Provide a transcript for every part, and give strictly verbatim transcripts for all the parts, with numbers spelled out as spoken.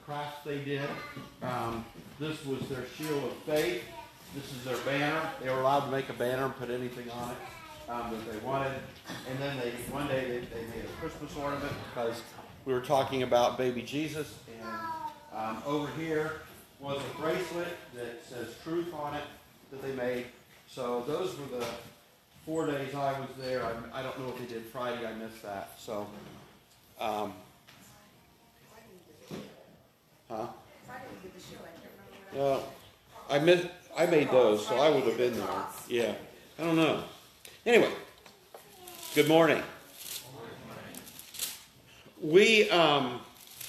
crafts they did. Um, this was their shield of faith. This is their banner. They were allowed to make a banner and put anything on it um, that they wanted. And then they one day they, they made a Christmas ornament because we were talking about baby Jesus. And um, over here was a bracelet that says truth on it that they made. So those were the four days I was there. I, I don't know if they did Friday. I missed that. So, um, huh? Well, I missed. I made those, so I would have been there. Yeah, I don't know. Anyway, good morning. We um,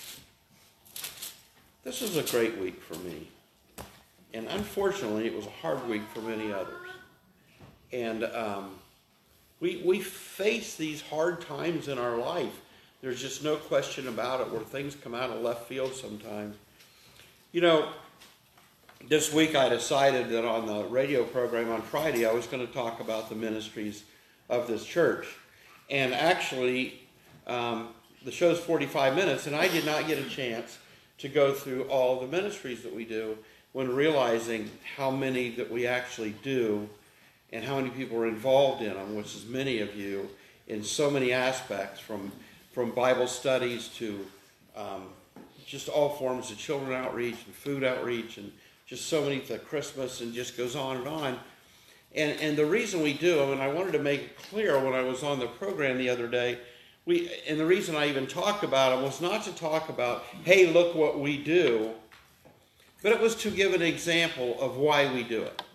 this was a great week for me, and unfortunately, it was a hard week for many others. And um, we we face these hard times in our life. There's just no question about it, where things come out of left field sometimes. You know, this week I decided that on the radio program on Friday I was going to talk about the ministries of this church. And actually, um, the show's forty-five minutes, and I did not get a chance to go through all the ministries that we do when realizing how many that we actually do and how many people are involved in them, which is many of you, in so many aspects, from, from Bible studies to um, just all forms of children outreach and food outreach and just so many to Christmas, and just goes on and on. And and the reason we do them, and I wanted to make it clear when I was on the program the other day, we and the reason I even talked about them was not to talk about, hey, look what we do, but it was to give an example of why we do it.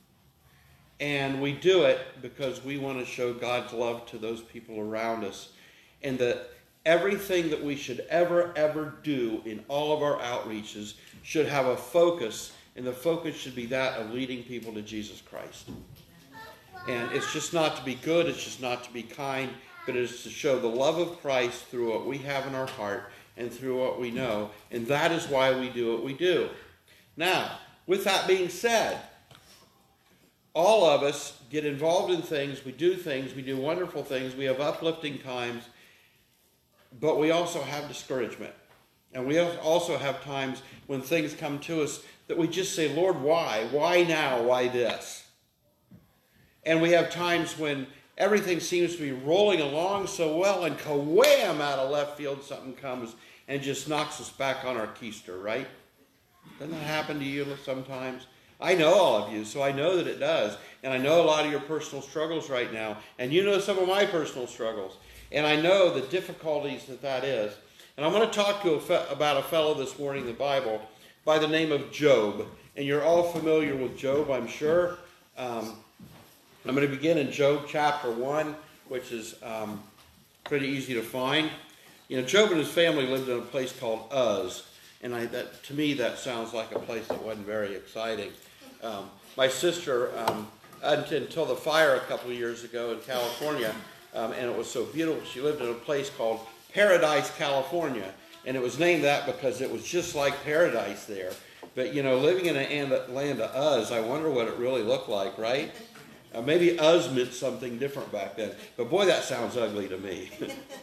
And we do it because we want to show God's love to those people around us, and that everything that we should ever, ever do in all of our outreaches should have a focus, and the focus should be that of leading people to Jesus Christ. And it's just not to be good, it's just not to be kind, but it is to show the love of Christ through what we have in our heart and through what we know. And that is why we do what we do. Now, with that being said, all of us get involved in things, we do things, we do wonderful things, we have uplifting times, but we also have discouragement. And we also have times when things come to us that we just say, Lord, why? Why now? Why this? And we have times when everything seems to be rolling along so well, and ka-wham, out of left field, something comes and just knocks us back on our keister, right? Doesn't that happen to you sometimes? I know all of you, so I know that it does. And I know a lot of your personal struggles right now. And you know some of my personal struggles. And I know the difficulties that that is. And I'm going to talk to a fe- about a fellow this morning in the Bible by the name of Job. And you're all familiar with Job, I'm sure. Um, I'm going to begin in Job chapter one, which is um, pretty easy to find. You know, Job and his family lived in a place called Uz. And I, that, to me, that sounds like a place that wasn't very exciting. Um, my sister, um, until the fire a couple of years ago in California, um, and it was so beautiful, she lived in a place called Paradise, California. And it was named that because it was just like paradise there. But, you know, living in a land of Uz, I wonder what it really looked like, right? Uh, maybe Uz meant something different back then. But boy, that sounds ugly to me.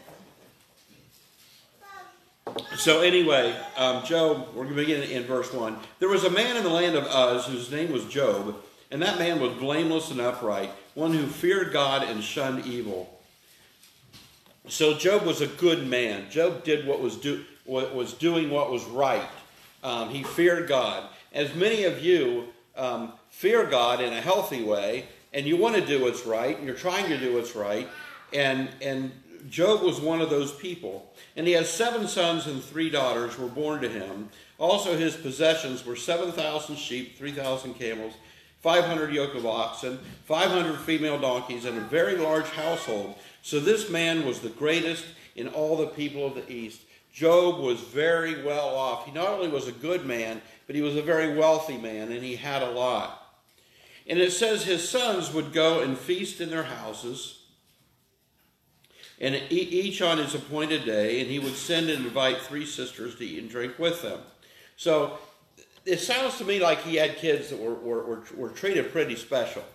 So anyway, um, Job, we're going to begin in verse one. There was a man in the land of Uz whose name was Job, and that man was blameless and upright, one who feared God and shunned evil. So Job was a good man. Job did what was do what was doing what was right. Um, he feared God. As many of you um, fear God in a healthy way, and you want to do what's right, and you're trying to do what's right, and and Job was one of those people. And he has seven sons and three daughters were born to him. Also his possessions were seven thousand sheep, three thousand camels, five hundred yoke of oxen, five hundred female donkeys, and a very large household. So this man was the greatest in all the people of the East. Job was very well off. He not only was a good man, but he was a very wealthy man, and he had a lot. And it says his sons would go and feast in their houses, and each on his appointed day, and he would send and invite three sisters to eat and drink with them. So it sounds to me like he had kids that were, were, were, were treated pretty special.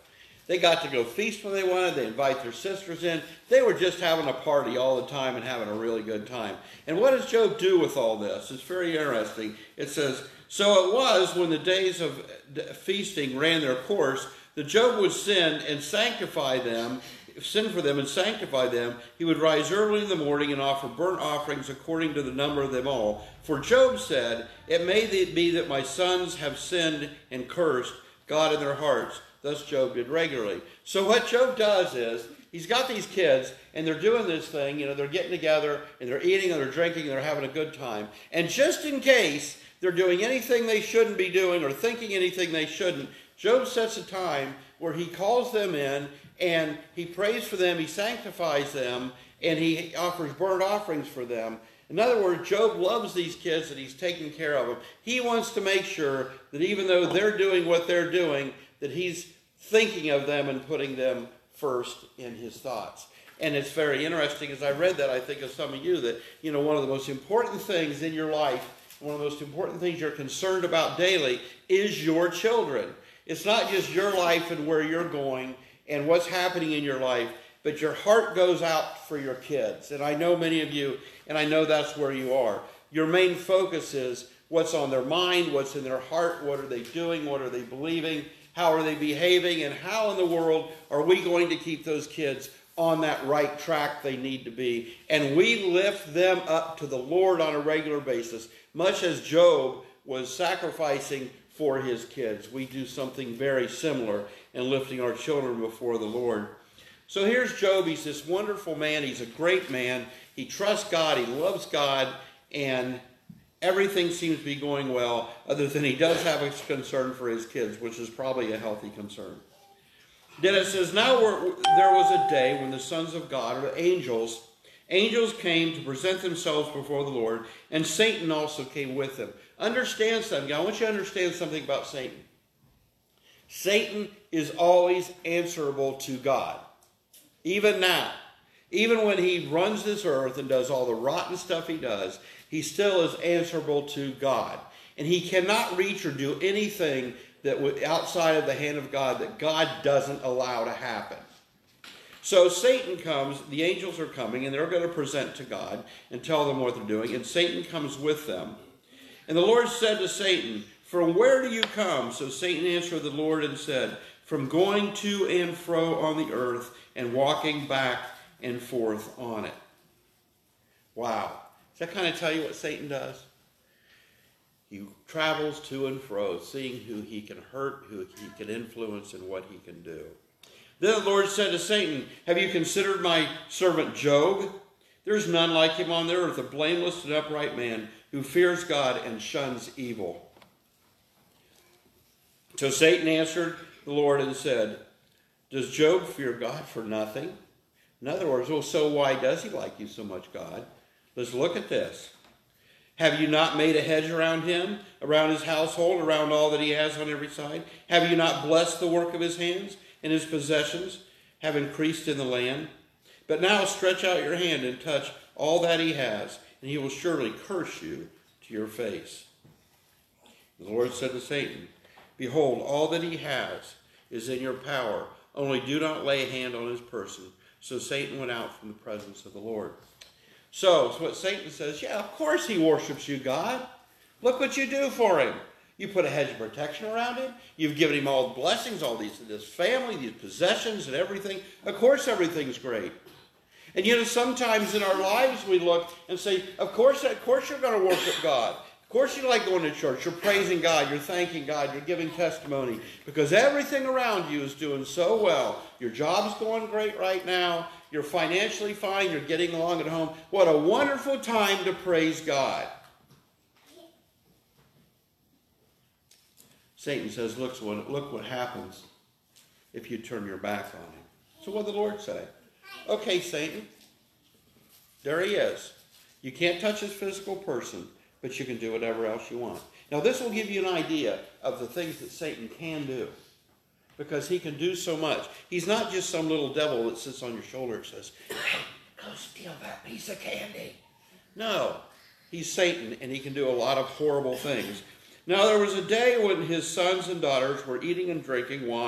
They got to go feast when they wanted. They invite their sisters in. They were just having a party all the time and having a really good time. And what does Job do with all this? It's very interesting. It says, so it was when the days of feasting ran their course, that Job would sin and sanctify them, sin for them and sanctify them. He would rise early in the morning and offer burnt offerings according to the number of them all. For Job said, it may be that my sons have sinned and cursed God in their hearts. Thus Job did regularly. So what Job does is, he's got these kids, and they're doing this thing, you know, they're getting together, and they're eating, and they're drinking, and they're having a good time. And just in case they're doing anything they shouldn't be doing, or thinking anything they shouldn't, Job sets a time where he calls them in, and he prays for them, he sanctifies them, and he offers burnt offerings for them. In other words, Job loves these kids and he's taking care of them. He wants to make sure that even though they're doing what they're doing, that he's thinking of them and putting them first in his thoughts. And it's very interesting, as I read that, I think of some of you, that, you know, one of the most important things in your life, one of the most important things you're concerned about daily is your children. It's not just your life and where you're going and what's happening in your life, but your heart goes out for your kids. And I know many of you, and I know that's where you are. Your main focus is what's on their mind, what's in their heart, what are they doing, what are they believing, how are they behaving, and how in the world are we going to keep those kids on that right track they need to be. And we lift them up to the Lord on a regular basis, much as Job was sacrificing for his kids. We do something very similar in lifting our children before the Lord. So here's Job. He's this wonderful man. He's a great man. He trusts God. He loves God. And everything seems to be going well, other than he does have a concern for his kids, which is probably a healthy concern. Then it says, now there was a day when the sons of God, or angels, angels came to present themselves before the Lord, and Satan also came with them. Understand something. I want you to understand something about Satan. Satan is always answerable to God. Even now. Even when he runs this earth and does all the rotten stuff he does, he still is answerable to God. And he cannot reach or do anything that would, outside of the hand of God, that God doesn't allow to happen. So Satan comes, the angels are coming, and they're going to present to God and tell them what they're doing. And Satan comes with them. And the Lord said to Satan, from where do you come? So Satan answered the Lord and said, from going to and fro on the earth and walking back and forth on it. Wow. Does that kind of tell you what Satan does? He travels to and fro, seeing who he can hurt, who he can influence, and what he can do. Then the Lord said to Satan, have you considered my servant Job? There is none like him on the earth, a blameless and upright man who fears God and shuns evil. So Satan answered the Lord and said, does Job fear God for nothing? In other words, well, so why does he like you so much, God? Let's look at this. Have you not made a hedge around him, around his household, around all that he has on every side? Have you not blessed the work of his hands, and his possessions have increased in the land? But now stretch out your hand and touch all that he has, and he will surely curse you to your face. The Lord said to Satan, behold, all that he has is in your power. Only do not lay a hand on his person. So Satan went out from the presence of the Lord. So, so what Satan says, yeah, of course he worships you, God. Look what you do for him. You put a hedge of protection around him. You've given him all the blessings, all these, this family, these possessions and everything. Of course everything's great. And you know, sometimes in our lives we look and say, of course, of course you're going to worship God. Of course you like going to church. You're praising God. You're thanking God. You're giving testimony. Because everything around you is doing so well. Your job's going great right now. You're financially fine. You're getting along at home. What a wonderful time to praise God. Satan says, look what, look what happens if you turn your back on him. So what did the Lord say? Okay, Satan, there he is. You can't touch his physical person, but you can do whatever else you want. Now, this will give you an idea of the things that Satan can do, because he can do so much. He's not just some little devil that sits on your shoulder and says, hey, go steal that piece of candy. No, he's Satan, and he can do a lot of horrible things. Now, there was a day when his sons and daughters were eating and drinking wine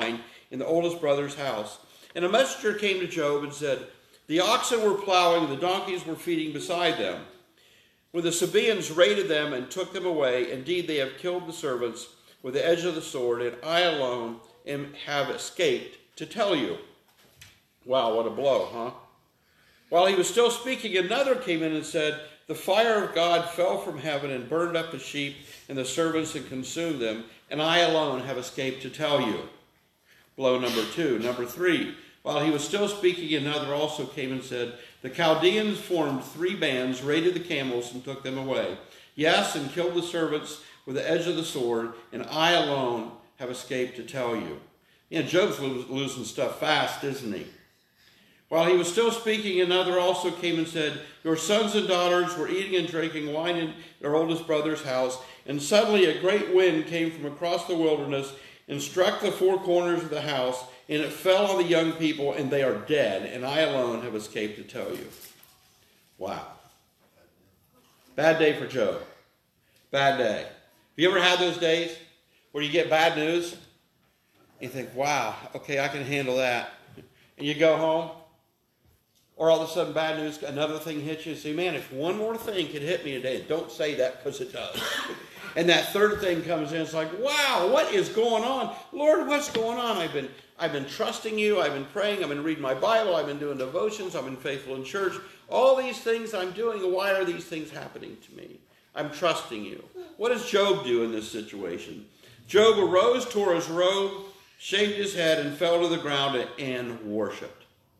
in the oldest brother's house. And a messenger came to Job and said, the oxen were plowing, the donkeys were feeding beside them, when the Sabaeans raided them and took them away. Indeed, they have killed the servants with the edge of the sword, and I alone am, have escaped to tell you. Wow, what a blow, huh? While he was still speaking, another came in and said, the fire of God fell from heaven and burned up the sheep and the servants and consumed them, and I alone have escaped to tell you. Blow number two. Number three, while he was still speaking, another also came and said, the Chaldeans formed three bands, raided the camels, and took them away. Yes, and killed the servants with the edge of the sword, and I alone have escaped to tell you. You know, Job's losing stuff fast, isn't he? While he was still speaking, another also came and said, your sons and daughters were eating and drinking wine in their oldest brother's house, and suddenly a great wind came from across the wilderness and struck the four corners of the house, and it fell on the young people, and they are dead, and I alone have escaped to tell you. Wow. Bad day for Job. Bad day. Have you ever had those days where you get bad news? And you think, wow, okay, I can handle that. And you go home, or all of a sudden bad news, another thing hits you, and say, man, if one more thing could hit me today, don't say that because it does. And that third thing comes in, it's like, wow, what is going on? Lord, what's going on? I've been, I've been trusting you, I've been praying, I've been reading my Bible, I've been doing devotions, I've been faithful in church. All these things I'm doing, why are these things happening to me? I'm trusting you. What does Job do in this situation? Job arose, tore his robe, shaved his head, and fell to the ground and worshipped.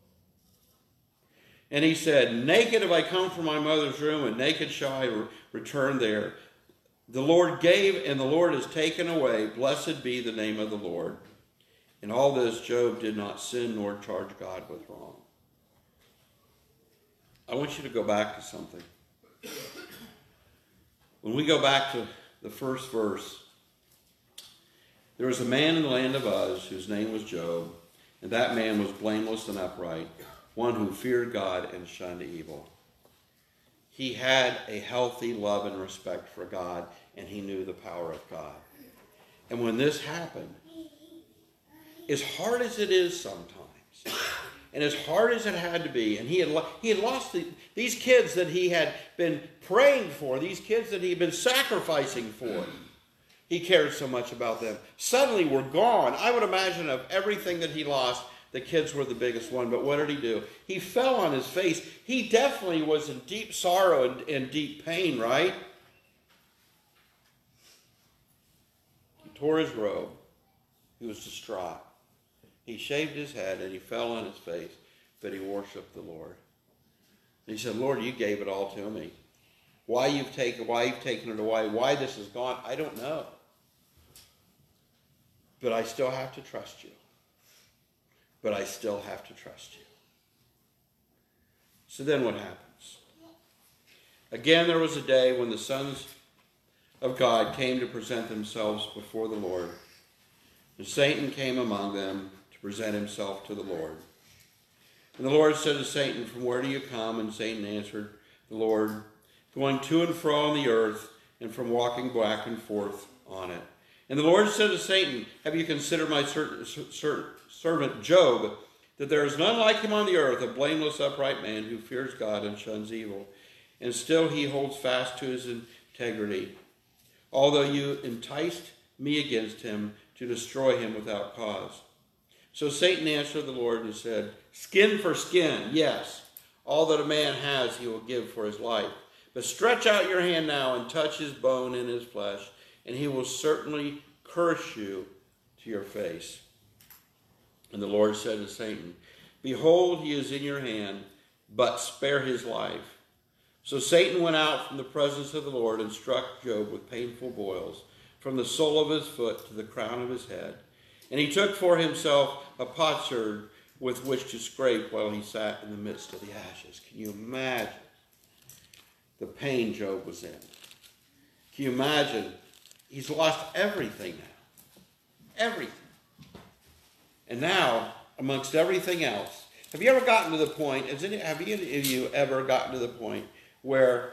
And he said, naked have I come from my mother's room, and naked shall I re- return there. The Lord gave, and the Lord has taken away. Blessed be the name of the Lord. In all this, Job did not sin nor charge God with wrong. I want you to go back to something. When we go back to the first verse, there was a man in the land of Uz whose name was Job, and that man was blameless and upright, one who feared God and shunned evil. He had a healthy love and respect for God, and he knew the power of God. And when this happened, as hard as it is sometimes, and as hard as it had to be, and he had, he had lost the, these kids that he had been praying for, these kids that he had been sacrificing for, he cared so much about them. Suddenly were gone. I would imagine of everything that he lost, the kids were the biggest one. But what did he do? He fell on his face. He definitely was in deep sorrow and, and deep pain, right? He tore his robe. He was distraught. He shaved his head and he fell on his face, but he worshiped the Lord. And he said, Lord, you gave it all to me. Why you've taken, why you've taken it away, why this is gone, I don't know. But I still have to trust you. But I still have to trust you. So then what happens? Again, there was a day when the sons of God came to present themselves before the Lord. And Satan came among them to present himself to the Lord. And the Lord said to Satan, from where do you come? And Satan answered the Lord, going to and fro on the earth, and from walking back and forth on it. And the Lord said to Satan, have you considered my servant Job, that there is none like him on the earth, a blameless, upright man who fears God and shuns evil, and still he holds fast to his integrity, although you enticed me against him to destroy him without cause. So Satan answered the Lord and said, skin for skin, yes, all that a man has he will give for his life. But stretch out your hand now and touch his bone and his flesh, and he will certainly curse you to your face. And the Lord said to Satan, behold, he is in your hand, but spare his life. So Satan went out from the presence of the Lord and struck Job with painful boils, from the sole of his foot to the crown of his head. And he took for himself a potsherd with which to scrape while he sat in the midst of the ashes. Can you imagine the pain Job was in? Can you imagine? He's lost everything now. Everything. And now, amongst everything else, have you ever gotten to the point, has any, have any of you ever gotten to the point where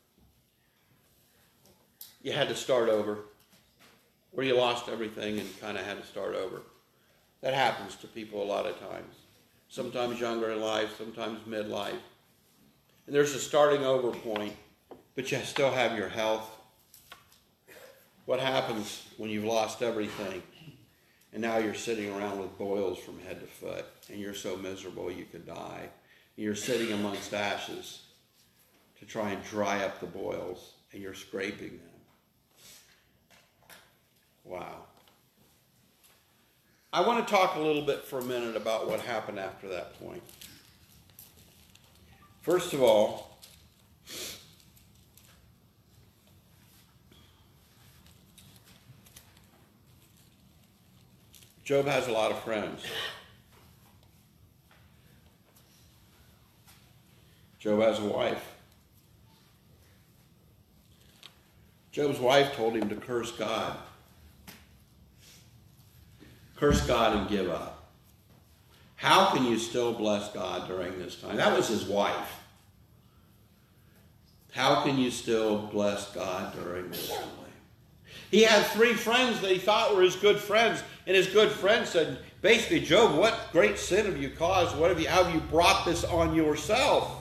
you had to start over? Where you lost everything and kind of had to start over? That happens to people a lot of times. Sometimes younger in life, sometimes midlife. And there's a starting over point, but you still have your health. What happens when you've lost everything and now you're sitting around with boils from head to foot and you're so miserable you could die? And you're sitting amongst ashes to try and dry up the boils and you're scraping them. Wow. I want to talk a little bit for a minute about what happened after that point. First of all, Job has a lot of friends. Job has a wife. Job's wife told him to curse God. Curse God and give up. How can you still bless God during this time? That was his wife. How can you still bless God during this time? He had three friends that he thought were his good friends, and his good friend said, basically, Job, what great sin have you caused? What have you, how have you brought this on yourself?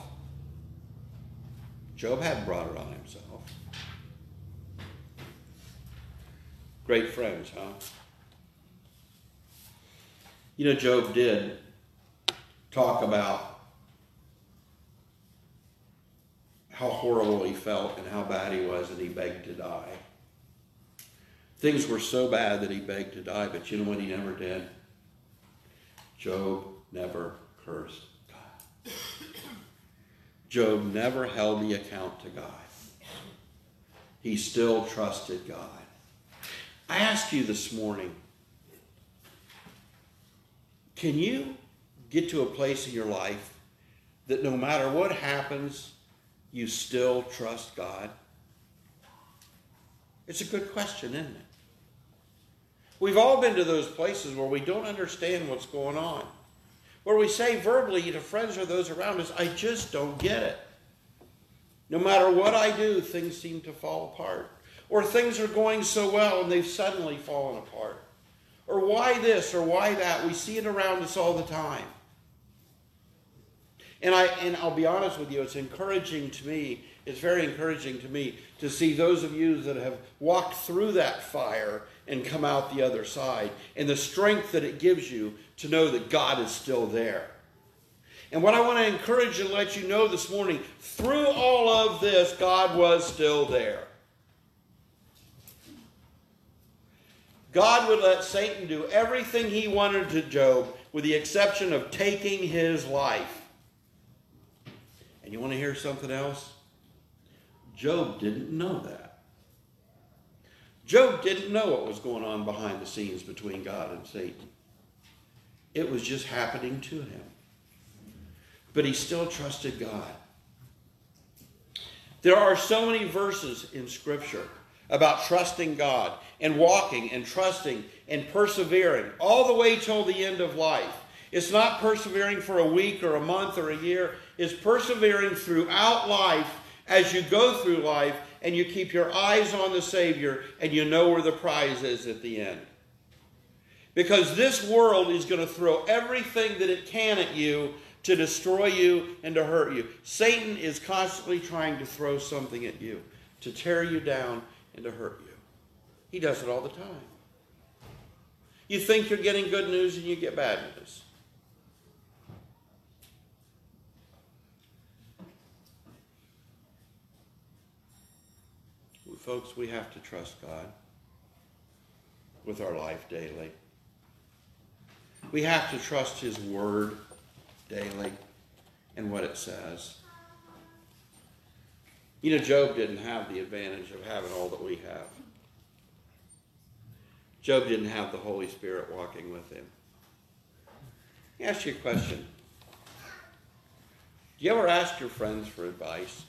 Job hadn't brought it on himself. Great friends, huh? You know, Job did talk about how horrible he felt and how bad he was, and he begged to die. Things were so bad that he begged to die, but you know what he never did? Job never cursed God. Job never held the account to God. He still trusted God. I asked you this morning, can you get to a place in your life that no matter what happens, you still trust God? It's a good question, isn't it? We've all been to those places where we don't understand what's going on. Where we say verbally to friends or those around us, I just don't get it. No matter what I do, things seem to fall apart. Or things are going so well and they've suddenly fallen apart. Or why this or why that? We see it around us all the time. And, I, and I'll be honest with you, it's encouraging to me, it's very encouraging to me to see those of you that have walked through that fire and come out the other side, and the strength that it gives you to know that God is still there. And what I want to encourage and let you know this morning, through all of this, God was still there. God would let Satan do everything he wanted to Job, with the exception of taking his life. And you want to hear something else? Job didn't know that. Job didn't know what was going on behind the scenes between God and Satan. It was just happening to him. But he still trusted God. There are so many verses in Scripture about trusting God and walking and trusting and persevering all the way till the end of life. It's not persevering for a week or a month or a year. It's persevering throughout life as you go through life and you keep your eyes on the Savior and you know where the prize is at the end. Because this world is going to throw everything that it can at you to destroy you and to hurt you. Satan is constantly trying to throw something at you, to tear you down and to hurt you. He does it all the time. You think you're getting good news and you get bad news. Folks, we have to trust God with our life daily. We have to trust His Word daily and what it says. You know, Job didn't have the advantage of having all that we have. Job didn't have the Holy Spirit walking with him. Let me ask you a question. Do you ever ask your friends for advice?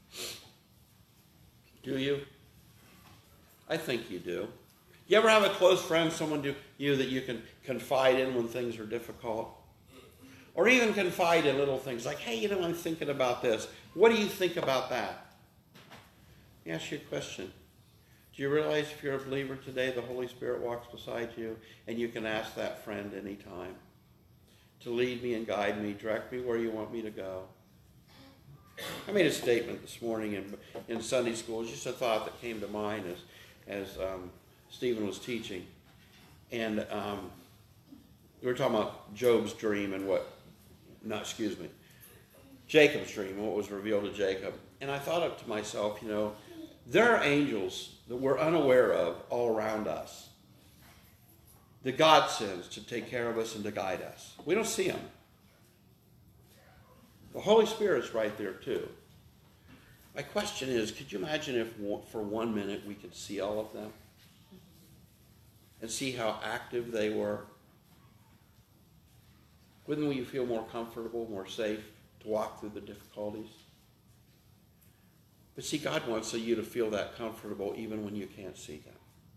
Do you? I think you do. You ever have a close friend, someone to you that you can confide in when things are difficult? Or even confide in little things like, hey, you know, I'm thinking about this. What do you think about that? Let me ask you a question. Do you realize if you're a believer today, the Holy Spirit walks beside you, and you can ask that friend anytime to lead me and guide me, direct me where you want me to go? I made a statement this morning in, in Sunday school, just a thought that came to mind as, as um, Stephen was teaching. And um, we were talking about Job's dream and what, no, excuse me, Jacob's dream and what was revealed to Jacob. And I thought up to myself, you know, there are angels that we're unaware of all around us that God sends to take care of us and to guide us. We don't see them. The Holy Spirit's right there too. My question is, could you imagine if for one minute we could see all of them and see how active they were? Wouldn't you feel more comfortable, more safe to walk through the difficulties? But see, God wants you to feel that comfortable even when you can't see them.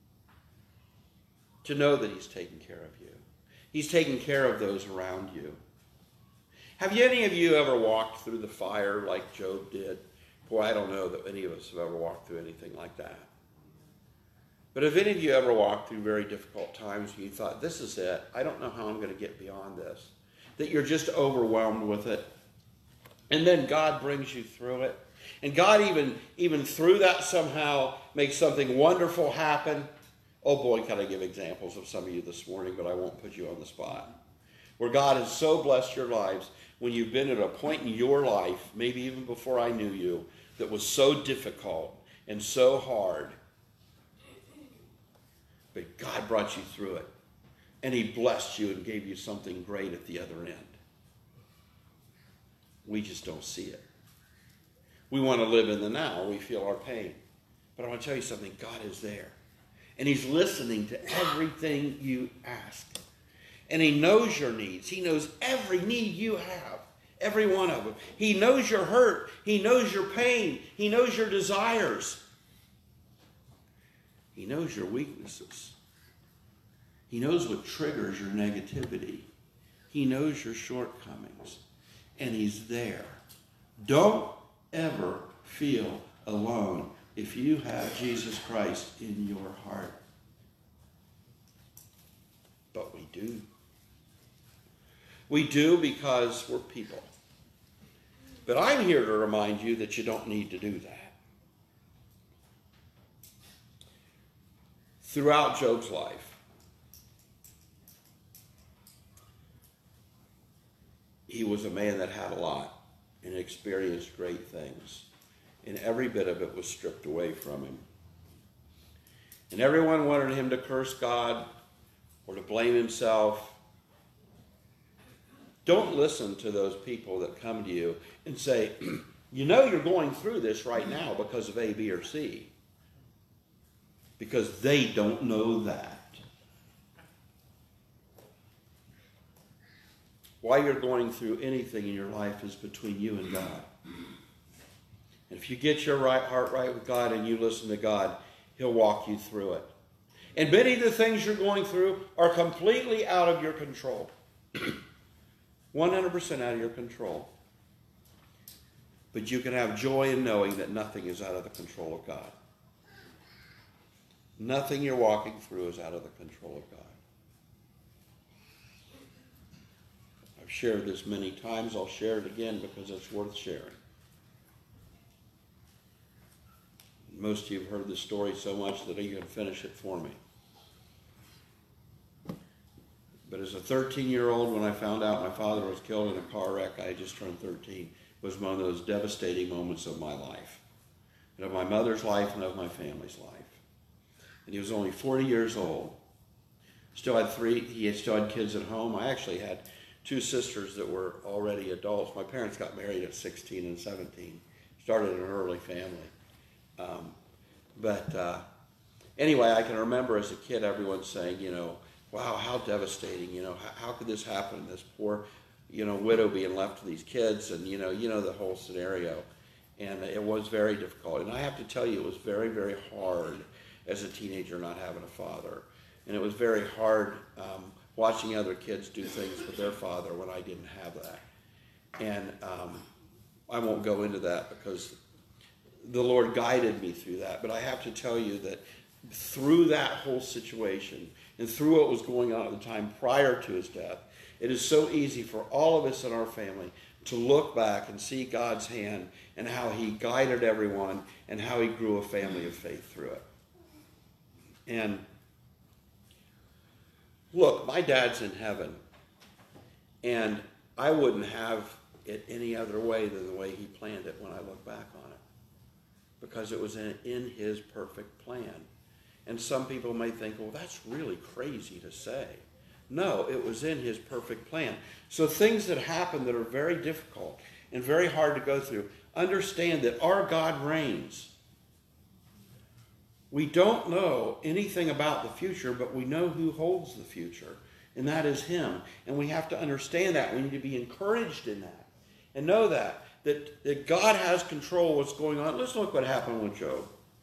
To know that he's taking care of you. He's taking care of those around you. Have you, any of you ever walked through the fire like Job did? Boy, I don't know that any of us have ever walked through anything like that. But have any of you ever walked through very difficult times and you thought, this is it, I don't know how I'm going to get beyond this? That you're just overwhelmed with it. And then God brings you through it. And God even, even through that somehow makes something wonderful happen. Oh boy, can I give examples of some of you this morning, but I won't put you on the spot. Where God has so blessed your lives when you've been at a point in your life, maybe even before I knew you, that was so difficult and so hard. But God brought you through it. And he blessed you and gave you something great at the other end. We just don't see it. We want to live in the now. We feel our pain. But I want to tell you something. God is there. And he's listening to everything you ask. And he knows your needs. He knows every need you have. Every one of them. He knows your hurt. He knows your pain. He knows your desires. He knows your weaknesses. He knows what triggers your negativity. He knows your shortcomings. And he's there. Don't ever feel alone if you have Jesus Christ in your heart. But we do. We do because we're people. But I'm here to remind you that you don't need to do that. Throughout Job's life, he was a man that had a lot and experienced great things. And every bit of it was stripped away from him. And everyone wanted him to curse God or to blame himself. Don't listen to those people that come to you and say, you know you're going through this right now because of A, B, or C. Because they don't know that. Why you're going through anything in your life is between you and God. And if you get your right heart right with God and you listen to God, he'll walk you through it. And many of the things you're going through are completely out of your control. one hundred percent out of your control. But you can have joy in knowing that nothing is out of the control of God. Nothing you're walking through is out of the control of God. I've shared this many times. I'll share it again because it's worth sharing. Most of you have heard this story so much that you can finish it for me. But as a thirteen-year-old, when I found out my father was killed in a car wreck, I had just turned thirteen, was one of those devastating moments of my life, and of my mother's life and of my family's life. And he was only forty years old. Still had three, he had still had kids at home. I actually had two sisters that were already adults. My parents got married at sixteen and seventeen. Started an early family. Um, but uh, anyway, I can remember as a kid everyone saying, you know, wow, how devastating, you know, how, how could this happen? This poor, you know, widow being left to these kids and, you know, you know the whole scenario. And it was very difficult. And I have to tell you, it was very, very hard as a teenager not having a father. And it was very hard um, watching other kids do things with their father when I didn't have that. And um, I won't go into that because the Lord guided me through that. But I have to tell you that through that whole situation and through what was going on at the time prior to his death, it is so easy for all of us in our family to look back and see God's hand and how he guided everyone and how he grew a family of faith through it. And look, my dad's in heaven, and I wouldn't have it any other way than the way he planned it when I look back on it, because it was in, in his perfect plan. And some people may think, well, that's really crazy to say. No, it was in his perfect plan. So things that happen that are very difficult and very hard to go through, understand that our God reigns. We don't know anything about the future, but we know who holds the future, and that is him. And we have to understand that. We need to be encouraged in that and know that, that, that God has control of what's going on. Let's look what happened with Job.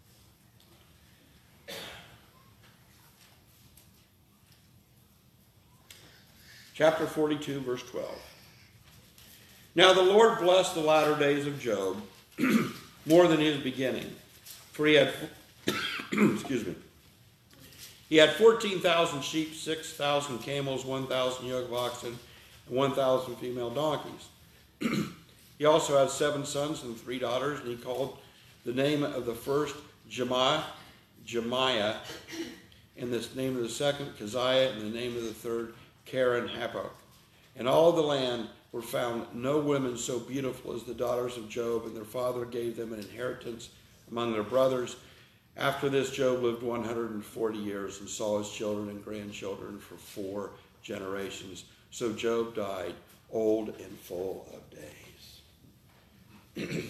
Chapter forty-two, verse twelve. Now the Lord blessed the latter days of Job more than his beginning, for he had, excuse me, he had fourteen thousand sheep, six thousand camels, one thousand yoke of oxen, and one thousand female donkeys. He also had seven sons and three daughters, and he called the name of the first Jemiah, Jemiah, and the name of the second Keziah, and the name of the third Karen Hapok. In all the land were found no women so beautiful as the daughters of Job, and their father gave them an inheritance among their brothers. After this, Job lived one hundred forty years and saw his children and grandchildren for four generations. So Job died old and full of days.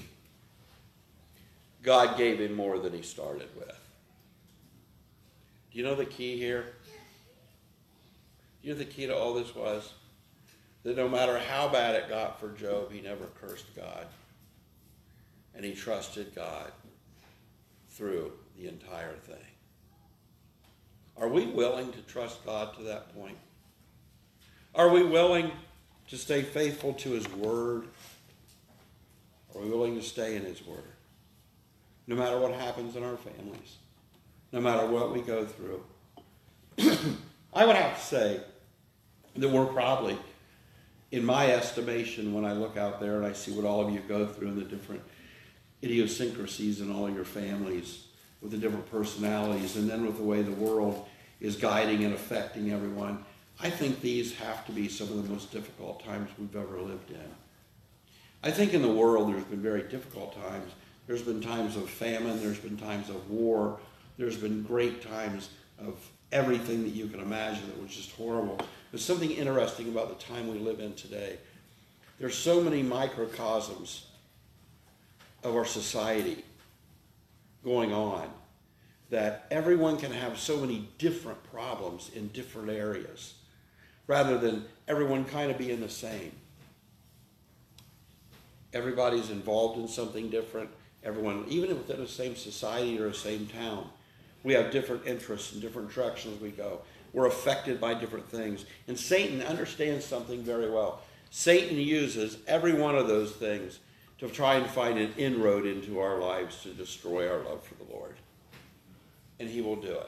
God gave him more than he started with. Do you know the key here? You know the key to all this was? That no matter how bad it got for Job, he never cursed God. And he trusted God through the entire thing. Are we willing to trust God to that point? Are we willing to stay faithful to his word? Are we willing to stay in his word? No matter what happens in our families. No matter what we go through. I would have to say that we're probably, in my estimation, when I look out there and I see what all of you go through and the different idiosyncrasies in all your families, with the different personalities, and then with the way the world is guiding and affecting everyone, I think these have to be some of the most difficult times we've ever lived in. I think in the world there's been very difficult times. There's been times of famine, there's been times of war, there's been great times of everything that you can imagine that was just horrible. There's something interesting about the time we live in today. There's so many microcosms of our society going on that everyone can have so many different problems in different areas rather than everyone kind of being the same. Everybody's involved in something different. Everyone, even within the same society or the same town, we have different interests and different directions we go. We're affected by different things. And Satan understands something very well. Satan uses every one of those things to try and find an inroad into our lives to destroy our love for the Lord. And he will do it.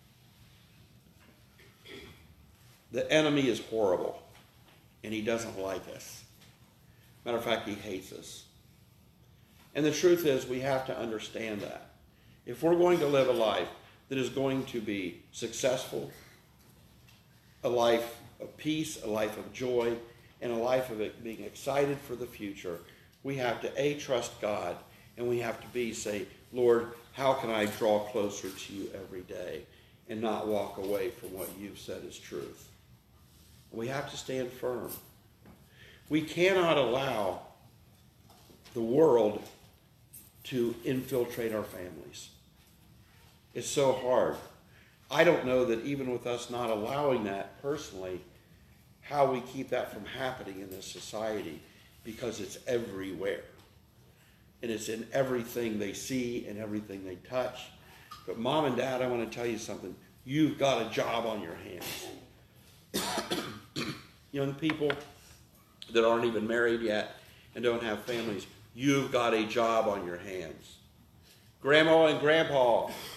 The enemy is horrible, and he doesn't like us. Matter of fact, he hates us. And the truth is, we have to understand that. If we're going to live a life that is going to be successful, a life of peace, a life of joy, and a life of it being excited for the future, we have to A, trust God, and we have to B, say, Lord, how can I draw closer to you every day and not walk away from what you've said is truth? We have to stand firm. We cannot allow the world to infiltrate our families. It's so hard. I don't know that even with us not allowing that personally, how we keep that from happening in this society, because it's everywhere. And it's in everything they see and everything they touch. But mom and dad, I want to tell you something. You've got a job on your hands. Young people that aren't even married yet and don't have families, you've got a job on your hands. Grandma and grandpa,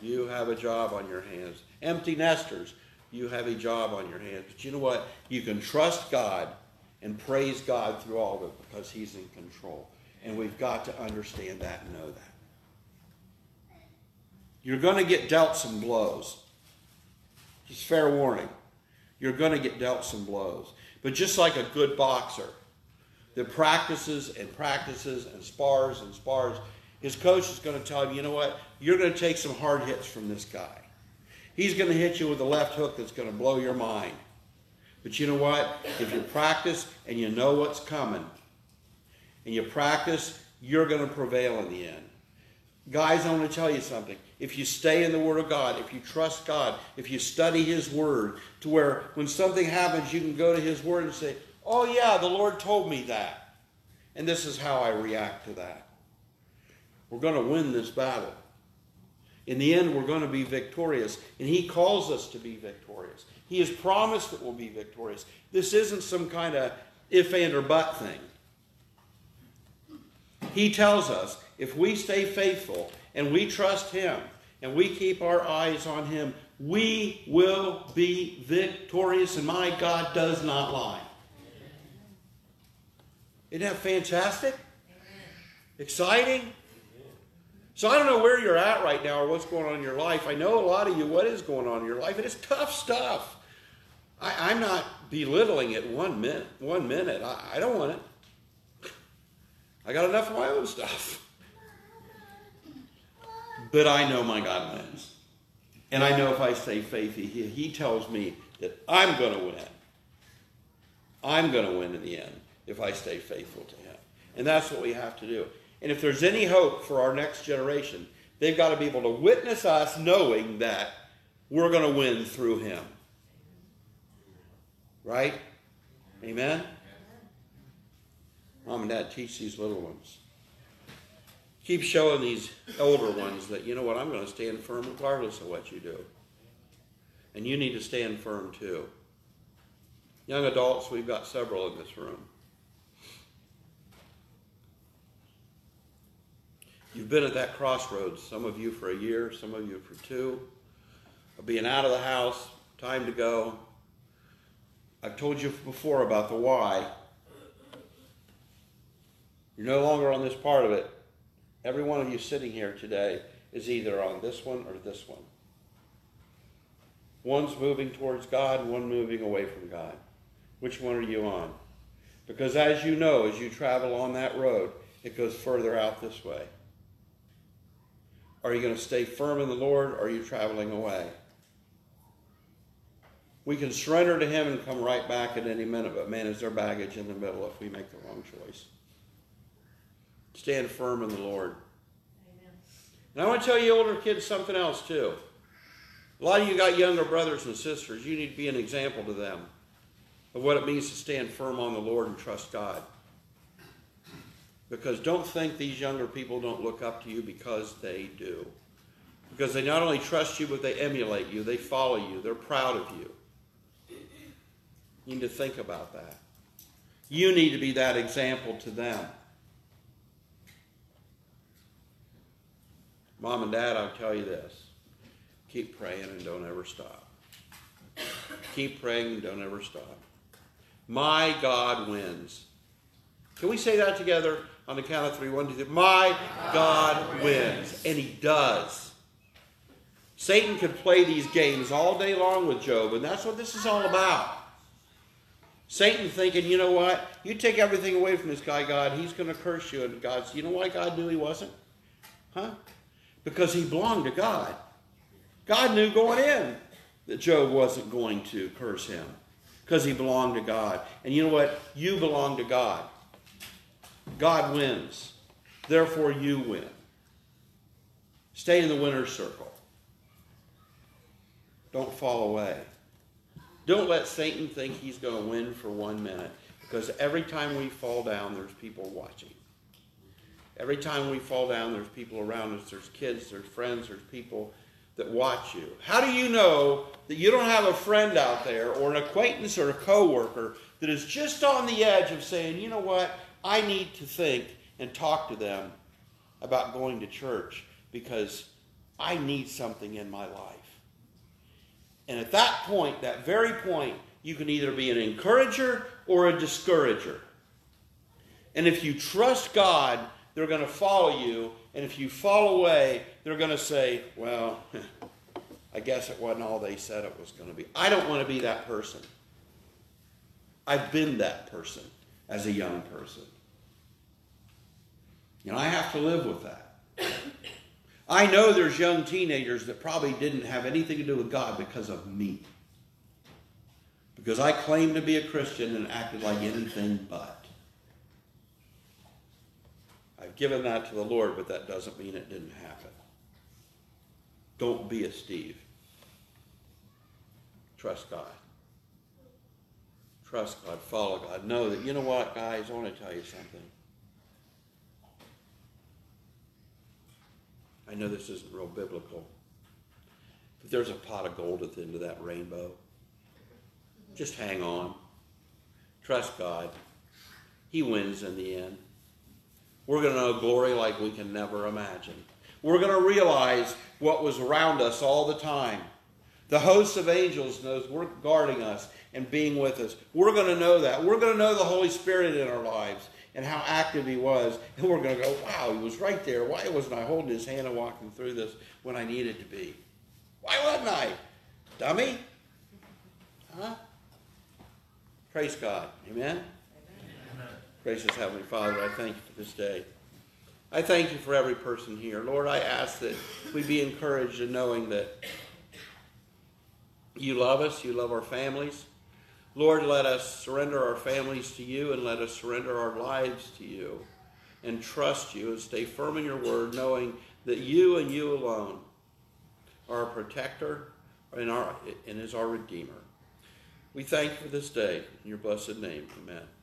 You have a job on your hands. Empty nesters, you have a job on your hands. But you know what? You can trust God and praise God through all of it because he's in control. And we've got to understand that and know that. You're going to get dealt some blows. Just fair warning. You're going to get dealt some blows. But just like a good boxer that practices and practices and spars and spars, his coach is going to tell him, you know what? You're going to take some hard hits from this guy. He's going to hit you with a left hook that's going to blow your mind. But you know what? If you practice and you know what's coming, and you practice, you're going to prevail in the end. Guys, I want to tell you something. If you stay in the Word of God, if you trust God, if you study His Word, to where when something happens, you can go to His Word and say, oh yeah, the Lord told me that. And this is how I react to that. We're going to win this battle. In the end, we're going to be victorious. And He calls us to be victorious. He has promised that we'll be victorious. This isn't some kind of if, and, or but thing. He tells us if we stay faithful and we trust Him and we keep our eyes on Him, we will be victorious. And my God does not lie. Isn't that fantastic? Exciting? So I don't know where you're at right now or what's going on in your life. I know a lot of you what is going on in your life. And it's tough stuff. I, I'm not belittling it one minute. One minute. I, I don't want it. I got enough of my own stuff. But I know my God wins. And I know if I stay faithful, he, he tells me that I'm going to win. I'm going to win in the end if I stay faithful to Him. And that's what we have to do. And if there's any hope for our next generation, they've got to be able to witness us knowing that we're going to win through Him. Right? Amen? Mom and Dad, teach these little ones. Keep showing these older ones that, you know what, I'm going to stand firm regardless of what you do. And you need to stand firm too. Young adults, we've got several in this room. You've been at that crossroads, some of you for a year, some of you for two, of being out of the house, time to go. I've told you before about the why. You're no longer on this part of it. Every one of you sitting here today is either on this one or this one. One's moving towards God and one moving away from God. Which one are you on? Because as you know, as you travel on that road, it goes further out this way. Are you going to stay firm in the Lord, or are you traveling away? We can surrender to Him and come right back at any minute, but man, is there baggage in the middle if we make the wrong choice. Stand firm in the Lord. Amen. And I want to tell you older kids something else too. A lot of you got younger brothers and sisters. You need to be an example to them of what it means to stand firm on the Lord and trust God. Because don't think these younger people don't look up to you, because they do. Because they not only trust you, but they emulate you. They follow you. They're proud of you. You need to think about that. You need to be that example to them. Mom and Dad, I'll tell you this. Keep praying and don't ever stop. Keep praying and don't ever stop. My God wins. Can we say that together on the count of three? One, two, three. My God wins. And He does. Satan could play these games all day long with Job, and that's what this is all about. Satan thinking, you know what? You take everything away from this guy, God, he's going to curse you. And God's, you know why God knew he wasn't? Huh? Because he belonged to God. God knew going in that Job wasn't going to curse him, because he belonged to God. And you know what? You belong to God. God wins. Therefore, you win. Stay in the winner's circle. Don't fall away. Don't let Satan think he's going to win for one minute, because every time we fall down, there's people watching. Every time we fall down, there's people around us. There's kids, there's friends, there's people that watch you. How do you know that you don't have a friend out there or an acquaintance or a coworker that is just on the edge of saying, you know what, I need to think and talk to them about going to church, because I need something in my life. And at that point, that very point, you can either be an encourager or a discourager. And if you trust God, they're going to follow you. And if you fall away, they're going to say, well, I guess it wasn't all they said it was going to be. I don't want to be that person. I've been that person as a young person. And I have to live with that. I know there's young teenagers that probably didn't have anything to do with God because of me. Because I claimed to be a Christian and acted like anything but. I've given that to the Lord, but that doesn't mean it didn't happen. Don't be a Steve. Trust God. Trust God. Follow God. Know that, you know what, guys, I want to tell you something. I know this isn't real biblical, but there's a pot of gold at the end of that rainbow. Just hang on. Trust God. He wins in the end. We're going to know glory like we can never imagine. We're going to realize what was around us all the time. The host of angels knows we're guarding us and being with us. We're going to know that. We're going to know the Holy Spirit in our lives and how active he was. And we're going to go, wow, he was right there. Why wasn't I holding his hand and walking through this when I needed to be? Why wasn't I? Dummy? Huh? Praise God. Amen? Amen. Gracious Heavenly Father, I thank you for this day. I thank you for every person here. Lord, I ask that we be encouraged in knowing that you love us, you love our families. Lord, let us surrender our families to you and let us surrender our lives to you and trust you and stay firm in your word, knowing that you and you alone are our protector and, our, and is our Redeemer. We thank you for this day. In your blessed name, amen.